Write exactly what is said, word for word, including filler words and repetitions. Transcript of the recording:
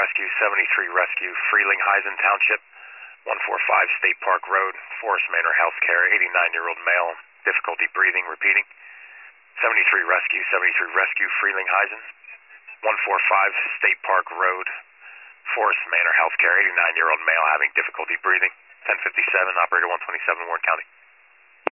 Rescue, seventy-three Rescue, Freeling, Heisen Township, one forty-five State Park Road, Forest Manor Healthcare, eighty-nine-year-old male, difficulty breathing, repeating. seventy-three Rescue, seventy-three Rescue, Freeling, Heisen, one forty-five State Park Road, Forest Manor Healthcare, eighty-nine-year-old male having difficulty breathing. ten fifty-seven, operator one twenty-seven, Warren County.